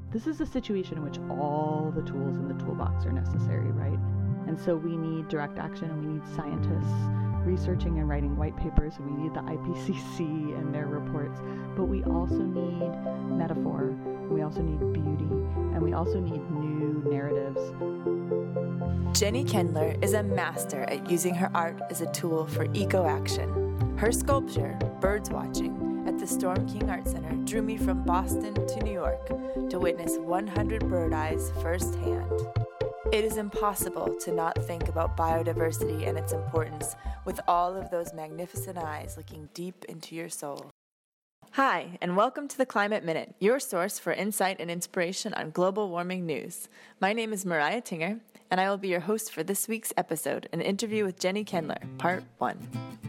This is a situation in which all the tools in the toolbox are necessary, right? And so we need direct action, and we need scientists researching and writing white papers, and we need the IPCC and their reports, but we also need metaphor, we also need beauty, and we also need new narratives. Jenny Kendler is a master at using her art as a tool for eco-action. Her sculpture, Birds Watching, at the Storm King Art Center drew me from Boston to New York to witness 100 bird eyes firsthand. It is impossible to not think about biodiversity and its importance with all of those magnificent eyes looking deep into your soul. Hi, and welcome to the Climate Minute, your source for insight and inspiration on global warming news. My name is Mariah Tinger, and I will be your host for this week's episode, an interview with Jenny Kendler, Part 1.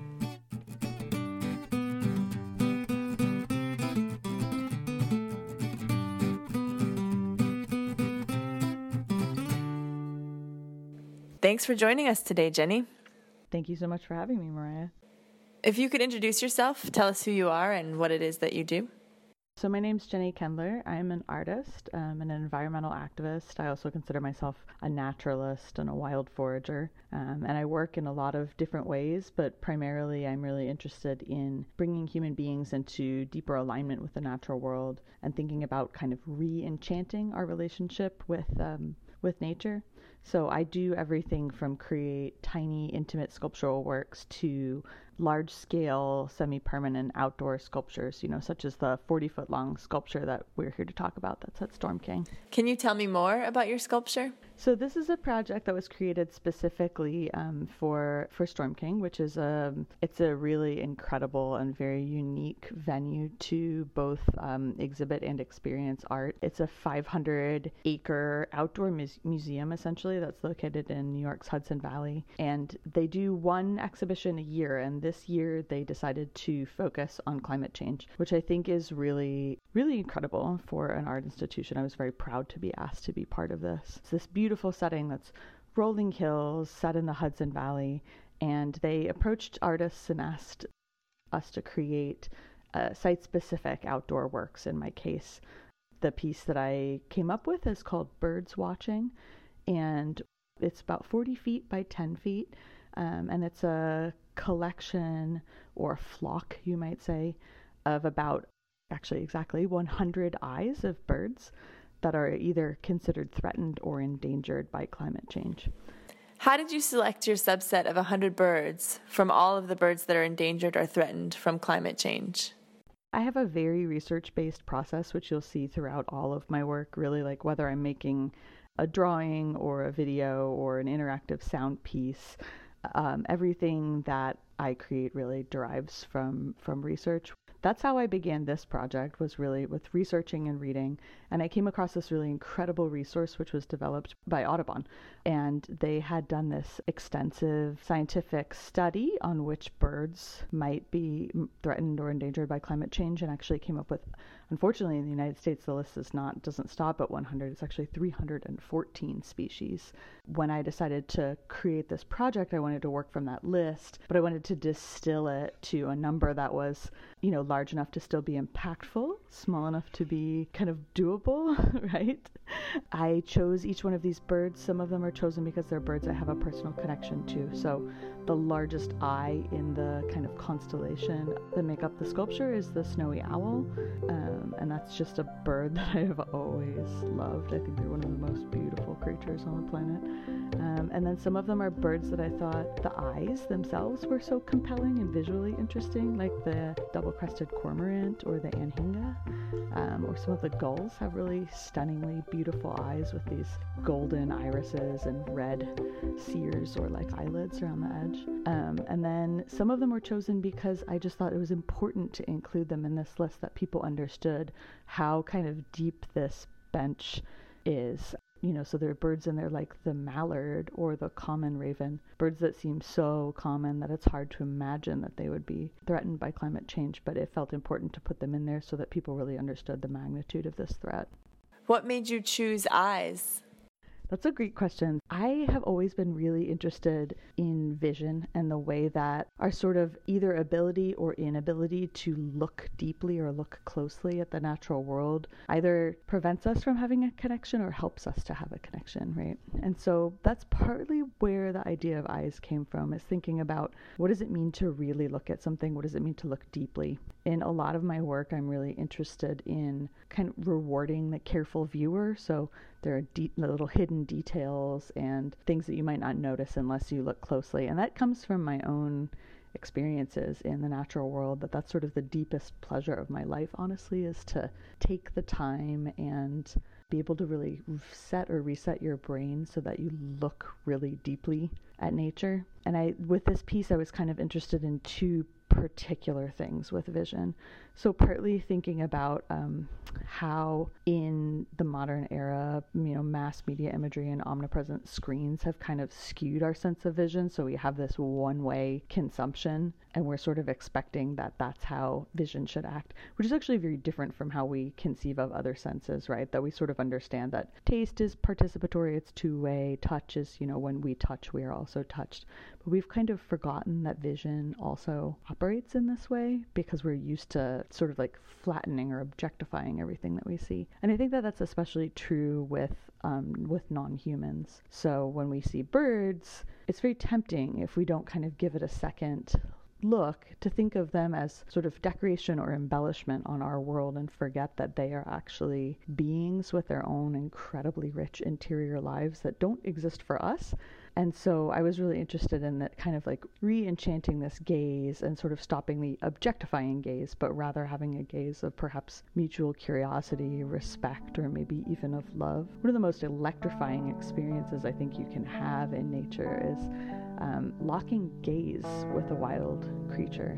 Thanks for joining us today, Jenny. Thank you so much for having me, Mariah. If you could introduce yourself, tell us who you are and what it is that you do. So my name's Jenny Kendler. I'm an artist and an environmental activist. I also consider myself a naturalist and a wild forager. And I work in a lot of different ways, but primarily I'm really interested in bringing human beings into deeper alignment with the natural world and thinking about kind of re-enchanting our relationship with nature. So I do everything from create tiny, intimate sculptural works to large-scale, semi-permanent outdoor sculptures, such as the 40-foot-long sculpture that we're here to talk about that's at Storm King. Can you tell me more about your sculpture? So this is a project that was created specifically for Storm King, which is it's a really incredible and very unique venue to both exhibit and experience art. It's a 500-acre outdoor museum, essentially, that's located in New York's Hudson Valley. And they do one exhibition a year, and this year they decided to focus on climate change, which I think is really, really incredible for an art institution. I was very proud to be asked to be part of this. It's this beautiful setting that's rolling hills set in the Hudson Valley, and they approached artists and asked us to create site-specific outdoor works. In my case, the piece that I came up with is called Birds Watching, and it's about 40 feet by 10 feet, and it's a collection, or a flock, you might say, of exactly 100 eyes of birds that are either considered threatened or endangered by climate change. How did you select your subset of 100 birds from all of the birds that are endangered or threatened from climate change? I have a very research-based process, which you'll see throughout all of my work, really, like whether I'm making a drawing or a video or an interactive sound piece. Everything that I create really derives from research. That's how I began this project, was really with researching and reading. And I came across this really incredible resource, which was developed by Audubon. And they had done this extensive scientific study on which birds might be threatened or endangered by climate change, and actually came up with, unfortunately, in the United States, the list doesn't stop at 100. It's actually 314 species. When I decided to create this project, I wanted to work from that list, but I wanted to distill it to a number that was, large enough to still be impactful, small enough to be kind of doable, right? I chose each one of these birds. Some of them are chosen because they're birds I have a personal connection to. So the largest eye in the kind of constellation that make up the sculpture is the snowy owl. And that's just a bird that I have always loved. I think they're one of the most beautiful creatures on the planet. And then some of them are birds that I thought the eyes themselves were so compelling and visually interesting, like the double-crested cormorant or the anhinga, or some of the gulls have really stunningly beautiful eyes with these golden irises and red sears or like eyelids around the edge. And then some of them were chosen because I just thought it was important to include them in this list, that people understood how kind of deep this bench is. So there are birds in there like the mallard or the common raven, birds that seem so common that it's hard to imagine that they would be threatened by climate change, but it felt important to put them in there so that people really understood the magnitude of this threat. What made you choose eyes? That's a great question. I have always been really interested in vision and the way that our sort of either ability or inability to look deeply or look closely at the natural world either prevents us from having a connection or helps us to have a connection, right? And so that's partly where the idea of eyes came from, is thinking about what does it mean to really look at something? What does it mean to look deeply? In a lot of my work, I'm really interested in kind of rewarding the careful viewer. So there are little hidden details and things that you might not notice unless you look closely. And that comes from my own experiences in the natural world, that's sort of the deepest pleasure of my life, honestly, is to take the time and be able to really set or reset your brain so that you look really deeply at nature. And with this piece, I was kind of interested in two particular things with vision. So partly thinking about how in the modern era, mass media imagery and omnipresent screens have kind of skewed our sense of vision. So we have this one-way consumption, and we're sort of expecting that that's how vision should act, which is actually very different from how we conceive of other senses, right? That we sort of understand that taste is participatory, it's two-way, touch is, when we touch, we are also touched. But we've kind of forgotten that vision also operates in this way because we're used to sort of like flattening or objectifying everything that we see. And I think that that's especially true with non-humans. So when we see birds, it's very tempting, if we don't kind of give it a second look, to think of them as sort of decoration or embellishment on our world and forget that they are actually beings with their own incredibly rich interior lives that don't exist for us. And so I was really interested in that, kind of like re-enchanting this gaze and sort of stopping the objectifying gaze, but rather having a gaze of perhaps mutual curiosity, respect, or maybe even of love. One of the most electrifying experiences I think you can have in nature is locking gaze with a wild creature.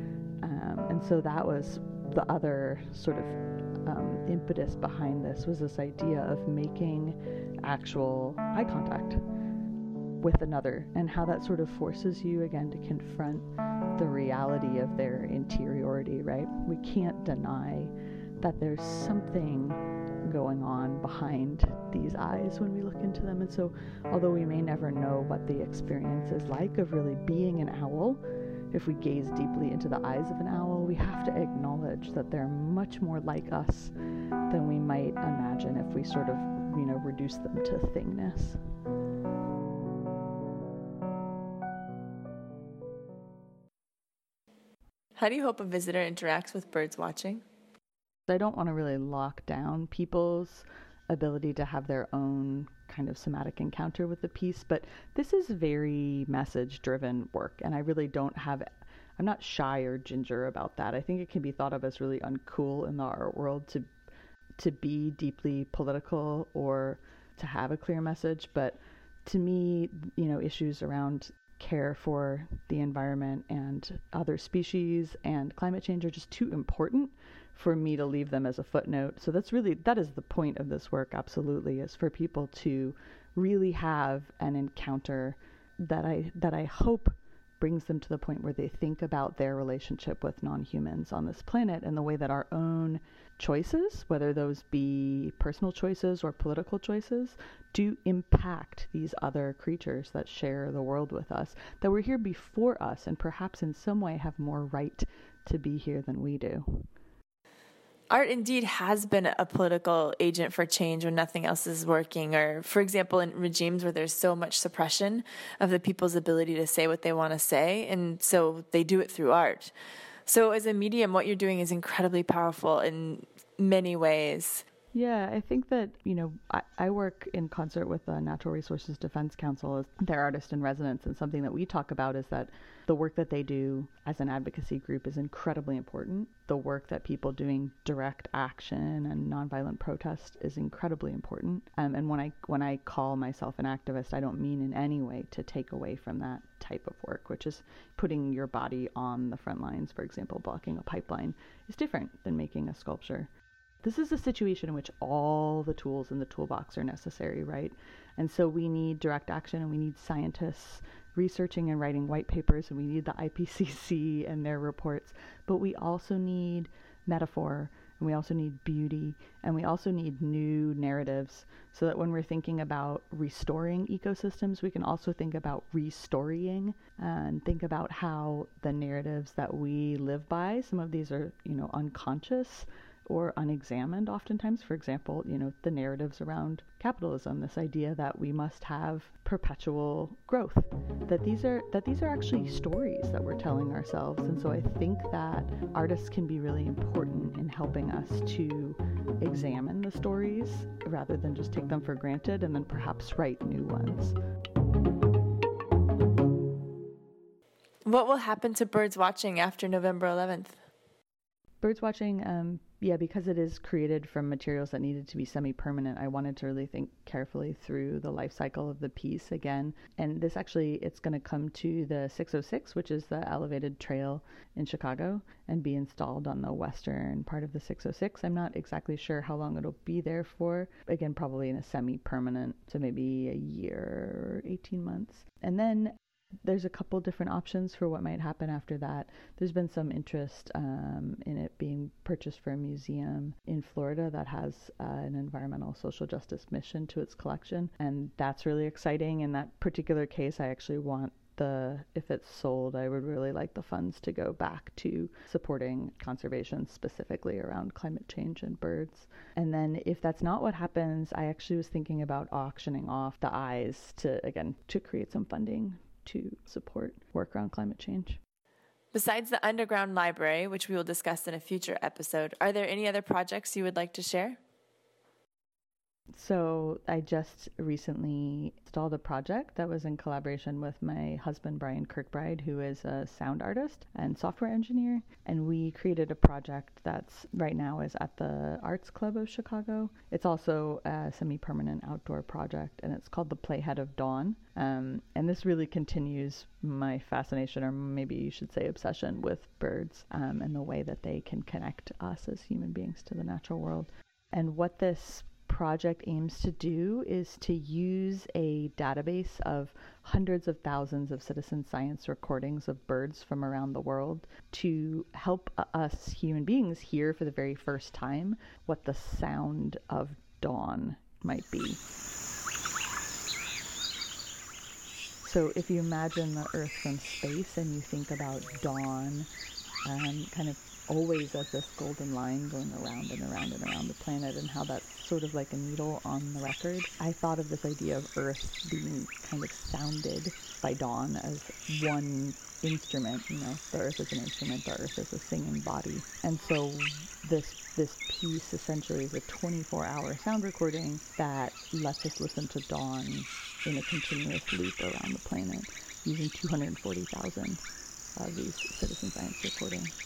And so that was the other sort of impetus behind this, was this idea of making actual eye contact with another, and how that sort of forces you again to confront the reality of their interiority, right? We can't deny that there's something going on behind these eyes when we look into them. And so although we may never know what the experience is like of really being an owl, if we gaze deeply into the eyes of an owl, we have to acknowledge that they're much more like us than we might imagine if we sort of, reduce them to thingness. How do you hope a visitor interacts with birds watching? I don't want to really lock down people's ability to have their own kind of somatic encounter with the piece, but this is very message-driven work, and I really I'm not shy or ginger about that. I think it can be thought of as really uncool in the art world to be deeply political or to have a clear message, but to me, issues around care for the environment and other species and climate change are just too important for me to leave them as a footnote. So that is the point of this work, absolutely, is for people to really have an encounter that I hope brings them to the point where they think about their relationship with non-humans on this planet and the way that our own choices, whether those be personal choices or political choices, do impact these other creatures that share the world with us, that were here before us and perhaps in some way have more right to be here than we do. Art indeed has been a political agent for change when nothing else is working, or, for example, in regimes where there's so much suppression of the people's ability to say what they want to say, and so they do it through art. So as a medium, what you're doing is incredibly powerful in many ways. Yeah, I think that, I work in concert with the Natural Resources Defense Council as their artist in residence, and something that we talk about is that the work that they do as an advocacy group is incredibly important. The work that people doing direct action and nonviolent protest is incredibly important. And when I call myself an activist, I don't mean in any way to take away from that type of work, which is putting your body on the front lines. For example, blocking a pipeline is different than making a sculpture. This is a situation in which all the tools in the toolbox are necessary, right? And so we need direct action, and we need scientists researching and writing white papers, and we need the IPCC and their reports, but we also need metaphor, and and we also need beauty, and we also need new narratives, so that when we're thinking about restoring ecosystems, we can also think about restorying and think about how the narratives that we live by, some of these are, unconscious or unexamined oftentimes. For example, the narratives around capitalism, this idea that we must have perpetual growth, that these are actually stories that we're telling ourselves. And so I think that artists can be really important in helping us to examine the stories rather than just take them for granted and then perhaps write new ones. What will happen to Birds Watching after November 11th? Birds Watching, because it is created from materials that needed to be semi-permanent, I wanted to really think carefully through the life cycle of the piece again. And this actually, it's going to come to the 606, which is the elevated trail in Chicago, and be installed on the western part of the 606. I'm not exactly sure how long it'll be there for. Again, probably in a semi-permanent, so maybe a year or 18 months. And then there's a couple different options for what might happen after that. There's been some interest in it being purchased for a museum in Florida that has an environmental social justice mission to its collection, and that's really exciting. In that particular case, I actually want if it's sold, I would really like the funds to go back to supporting conservation, specifically around climate change and birds. And then if that's not what happens, I actually was thinking about auctioning off the eyes to create some funding to support work around climate change. Besides the underground library, which we will discuss in a future episode, are there any other projects you would like to share? So I just recently installed a project that was in collaboration with my husband, Brian Kirkbride, who is a sound artist and software engineer. And we created a project that's right now is at the Arts Club of Chicago. It's also a semi-permanent outdoor project, and it's called The Playhead of Dawn. And this really continues my fascination, or maybe you should say obsession, with birds and the way that they can connect us as human beings to the natural world. And what this project aims to do is to use a database of hundreds of thousands of citizen science recordings of birds from around the world to help us human beings hear for the very first time what the sound of dawn might be. So if you imagine the Earth from space and you think about dawn kind of always as this golden line going around and around and around the planet, and how that's sort of like a needle on the record, I thought of this idea of Earth being kind of sounded by dawn as one instrument. The Earth is an instrument, the Earth is a singing body. And so this piece essentially is a 24-hour sound recording that lets us listen to dawn in a continuous loop around the planet using 240,000 of these citizen science recordings.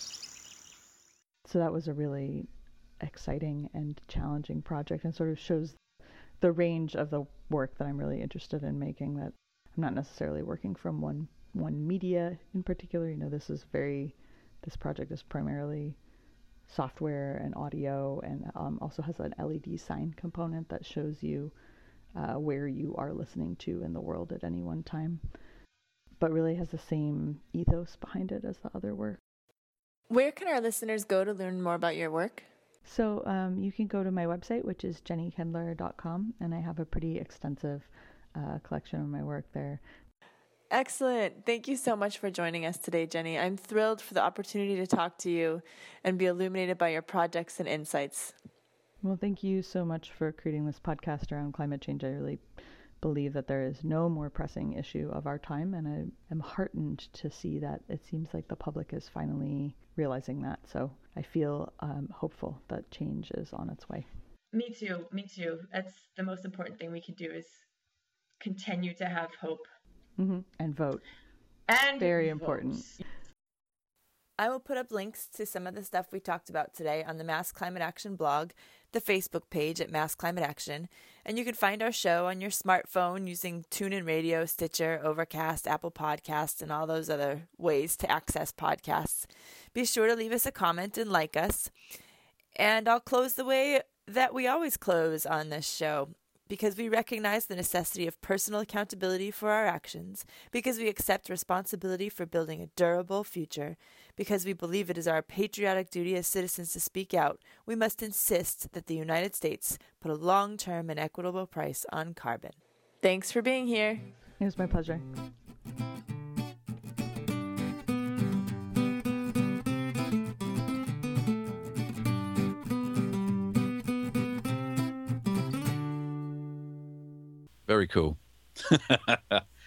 So that was a really exciting and challenging project, and sort of shows the range of the work that I'm really interested in making, that I'm not necessarily working from one media in particular. This project is primarily software and audio, and also has an LED sign component that shows you where you are listening to in the world at any one time, but really has the same ethos behind it as the other work. Where can our listeners go to learn more about your work? So you can go to my website, which is jennykendler.com, and I have a pretty extensive collection of my work there. Excellent. Thank you so much for joining us today, Jenny. I'm thrilled for the opportunity to talk to you and be illuminated by your projects and insights. Well, thank you so much for creating this podcast around climate change. I really believe that there is no more pressing issue of our time, and I am heartened to see that it seems like the public is finally realizing that. So I feel hopeful that change is on its way. Me too. That's the most important thing we can do, is continue to have hope. Mm-hmm. And vote. And very vote. Important. I will put up links to some of the stuff we talked about today on the Mass Climate Action blog, the Facebook page at Mass Climate Action, and you can find our show on your smartphone using TuneIn Radio, Stitcher, Overcast, Apple Podcasts, and all those other ways to access podcasts. Be sure to leave us a comment and like us. And I'll close the way that we always close on this show, because we recognize the necessity of personal accountability for our actions, because we accept responsibility for building a durable future, because we believe it is our patriotic duty as citizens to speak out, we must insist that the United States put a long-term and equitable price on carbon. Thanks for being here. It was my pleasure. Very cool.